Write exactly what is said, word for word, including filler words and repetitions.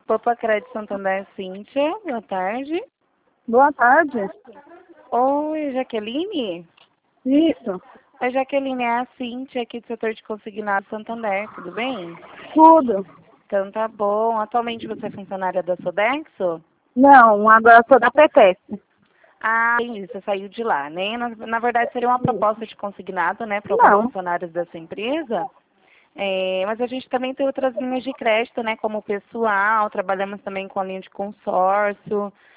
Poupa Crédito Santander, Cíntia. Boa tarde. Boa tarde. Oi, Jaqueline? Isso. Oi, Jaqueline, é a Cíntia aqui do setor de consignado Santander, tudo bem? Tudo. Então tá bom. Atualmente você é funcionária da Sodexo? Não, agora sou da Petesp. Ah, entendi, você saiu de lá, né? Na, na verdade seria uma proposta de consignado, né, para alguns Não. funcionários dessa empresa. É, mas a gente também tem outras linhas de crédito, né, como pessoal, trabalhamos também com a linha de consórcio.